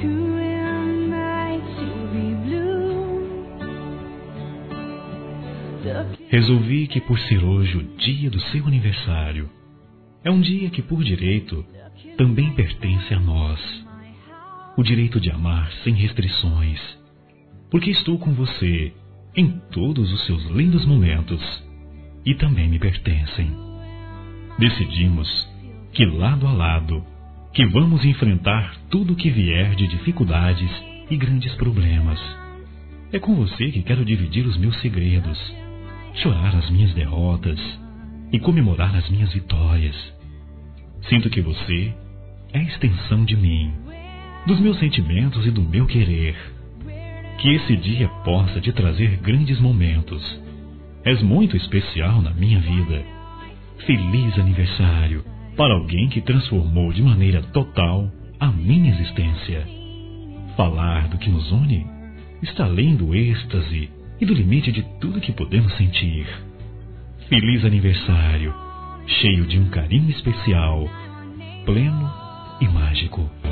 Resolvi que, por ser hoje o dia do seu aniversário, é um dia que, por direito, também pertence a nós. O direito de amar sem restrições, porque estou com você em todos os seus lindos momentos e também me pertencem. Decidimos que, lado a lado, que vamos enfrentar tudo que vier de dificuldades e grandes problemas. É com você que quero dividir os meus segredos, chorar as minhas derrotas e comemorar as minhas vitórias. Sinto que você é a extensão de mim, dos meus sentimentos e do meu querer. Que esse dia possa te trazer grandes momentos. És muito especial na minha vida. Feliz aniversário para alguém que transformou de maneira total a minha existência. Falar do que nos une está além do êxtase e do limite de tudo que podemos sentir. Feliz aniversário, cheio de um carinho especial, pleno e mágico.